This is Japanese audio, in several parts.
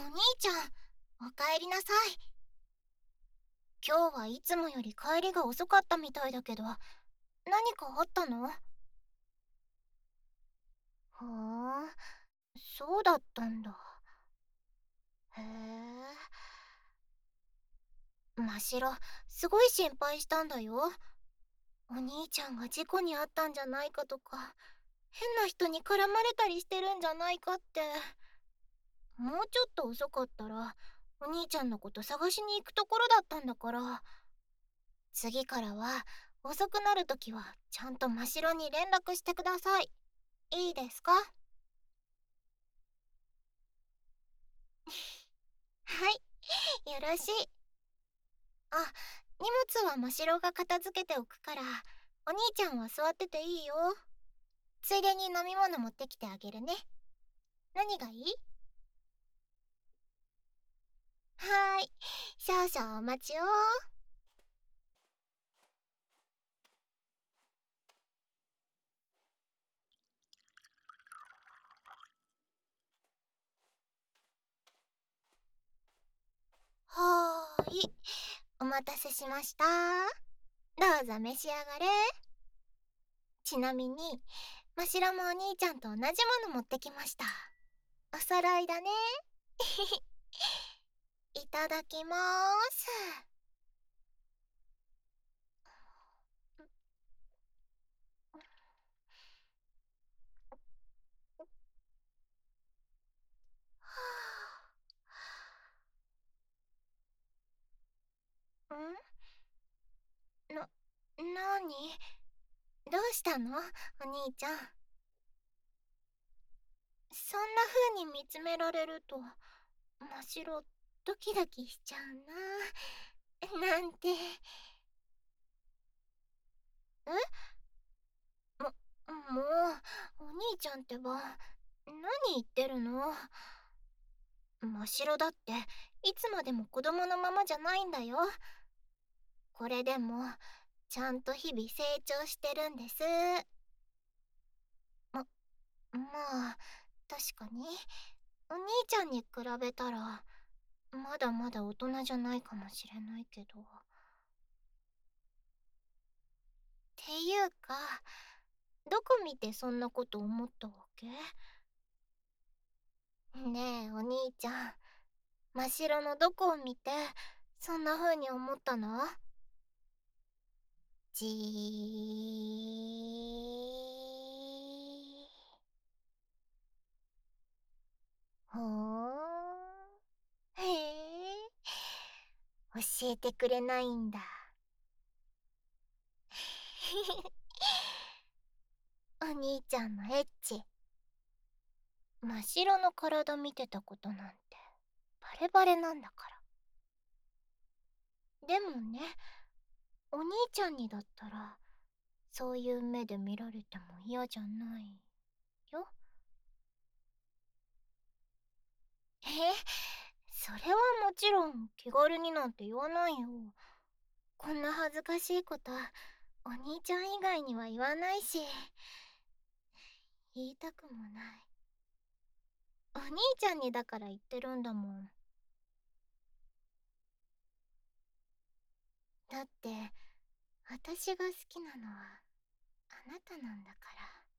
兄ちゃん、おかえりなさい。今日はいつもより帰りが遅かったみたいだけど、何かあったの？ふーん、そうだったんだ。へえ。ましろ、すごい心配したんだよ。お兄ちゃんが事故に遭ったんじゃないかとか、変な人に絡まれたりしてるんじゃないかって。もうちょっと遅かったら、お兄ちゃんのこと探しに行くところだったんだから。次からは遅くなるときはちゃんと真白に連絡してください。いいですか？はい、よろしい。あ、荷物は真白が片付けておくから、お兄ちゃんは座ってていいよ。ついでに飲み物持ってきてあげるね。何がいい？はーい、少々お待ちを。はーい、お待たせしました。どうぞ召し上がれ。ちなみに、ましろもお兄ちゃんと同じもの持ってきました。お揃いだね。いただきまーす。なに？どうしたの？お兄ちゃん。そんな風に見つめられると、ましろドキドキしちゃうな。なんて。も、もう、お兄ちゃんってば、何言ってるの？ましろだって、いつまでも子供のままじゃないんだよ。これでも、ちゃんと日々成長してるんです。ま、まあ、確かに、お兄ちゃんに比べたら、まだまだ大人じゃないかもしれないけど。っていうか、どこ見てそんなこと思ったわけ？ねえ、お兄ちゃん、真っ白のどこを見て、そんな風に思ったの？じー。ほー。へえ、教えてくれないんだ。お兄ちゃんのエッチ、真っ白の体見てたことなんてバレバレなんだから。でもね、お兄ちゃんにだったらそういう目で見られても嫌じゃないよ。それはもちろん気軽になんて言わないよ。こんな恥ずかしいことお兄ちゃん以外には言わないし、言いたくもない。お兄ちゃんにだから言ってるんだもん。だって私が好きなのはあなたなんだか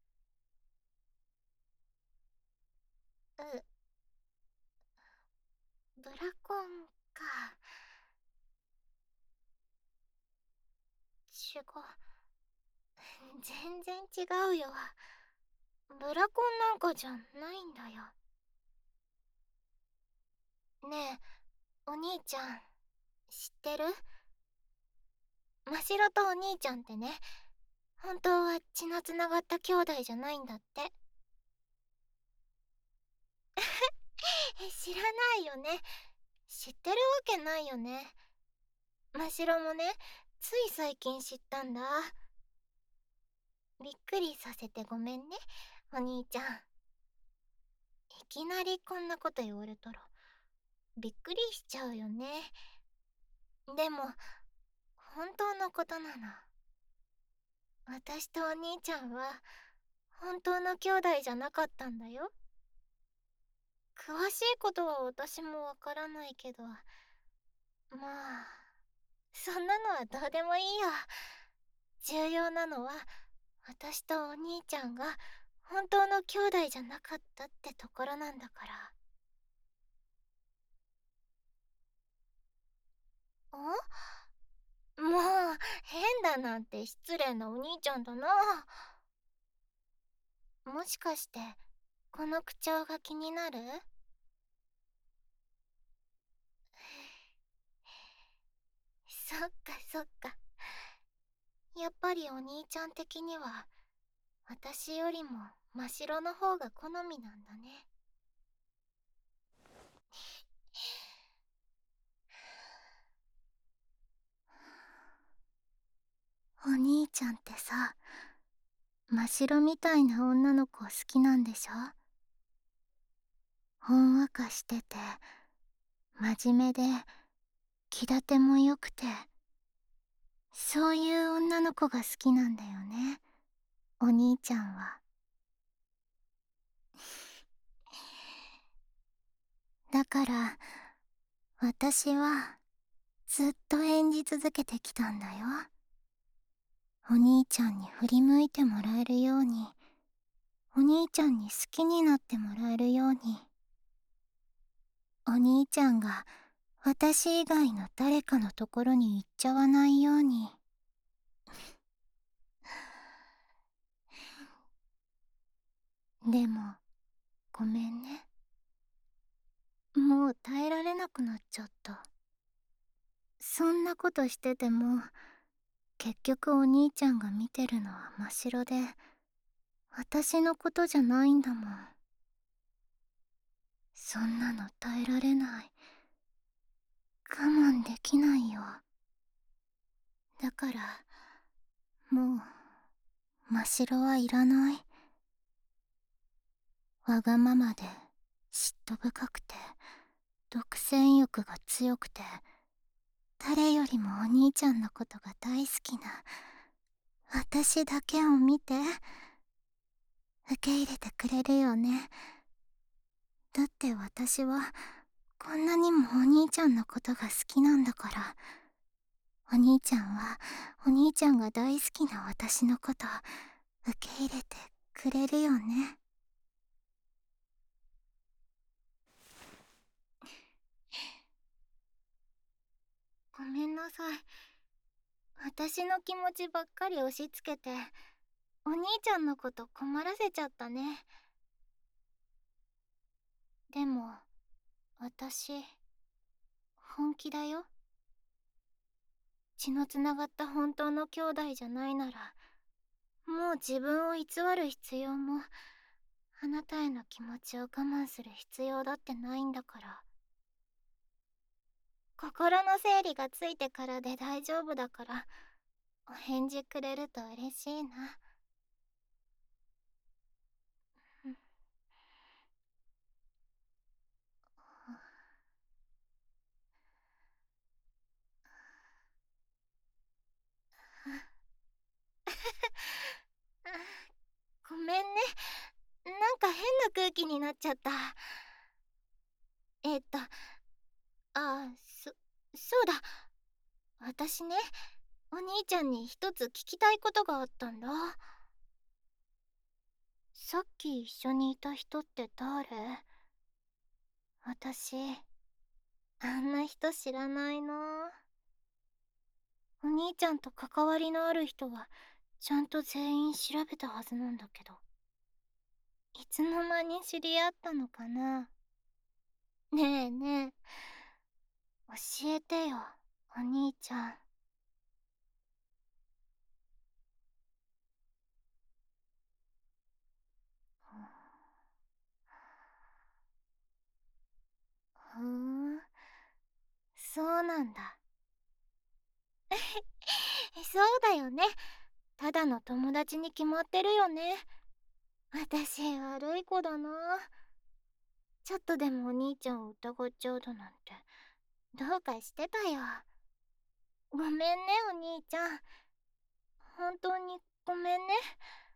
ら。ブラコンか。違う。全然違うよ。ブラコンなんかじゃないんだよ。ねえ、お兄ちゃん、知ってる？ましろとお兄ちゃんってね、本当は血のつながった兄弟じゃないんだって。知らないよね。知ってるわけないよね。ましろもね、つい最近知ったんだ。びっくりさせてごめんね、お兄ちゃん。いきなりこんなこと言われたら、びっくりしちゃうよね。でも、本当のことなの。私とお兄ちゃんは、本当の兄弟じゃなかったんだよ。 詳しいことは私もわからないけど、まあ、そんなのはどうでもいいよ。重要なのは、私とお兄ちゃんが本当の兄弟じゃなかったってところなんだから。もう、変だなんて失礼なお兄ちゃんだな。もしかして、この口調が気になる？そっかそっか。やっぱりお兄ちゃん的には、私よりも真っ白の方が好みなんだね。お兄ちゃんってさ、真っ白みたいな女の子好きなんでしょ？ほんわかしてて、真面目で、気立ても良くて、そういう女の子が好きなんだよね、お兄ちゃんは。だから、私は、ずっと演じ続けてきたんだよ。お兄ちゃんに振り向いてもらえるように、お兄ちゃんに好きになってもらえるように、お兄ちゃんが私以外の誰かのところに行っちゃわないように。でも、ごめんね。もう耐えられなくなっちゃった。そんなことしてても、結局お兄ちゃんが見てるのは真っ白で、私のことじゃないんだもん。そんなの耐えられない。我慢できないよ。だから、もう、真っ白はいらない。わがままで、嫉妬深くて、独占欲が強くて、誰よりもお兄ちゃんのことが大好きな、私だけを見て、受け入れてくれるよね。だって私は、こんなにもお兄ちゃんのことが好きなんだから。お兄ちゃんは、お兄ちゃんが大好きな私のこと、受け入れてくれるよね。ごめんなさい。私の気持ちばっかり押し付けて、お兄ちゃんのこと困らせちゃったね。でも、私、本気だよ。血のつながった本当の兄弟じゃないなら、もう自分を偽る必要も、あなたへの気持ちを我慢する必要だってないんだから。心の整理がついてからで大丈夫だから、お返事くれると嬉しいな。うん。ごめんね。なんか変な空気になっちゃった。えっと、あ、そうだ。私ね、お兄ちゃんに一つ聞きたいことがあったんだ。さっき一緒にいた人って誰？私、あんな人知らないな。お兄ちゃんと関わりのある人は、ちゃんと全員調べたはずなんだけど。いつの間に知り合ったのかな？ねえねえ、教えてよ、お兄ちゃん。ふーん、そうなんだ。そうだよね。ただの友達に決まってるよね。私、悪い子だな。ちょっとでもお兄ちゃんを疑っちゃうだなんて、どうかしてたよ。ごめんね、お兄ちゃん。本当にごめんね。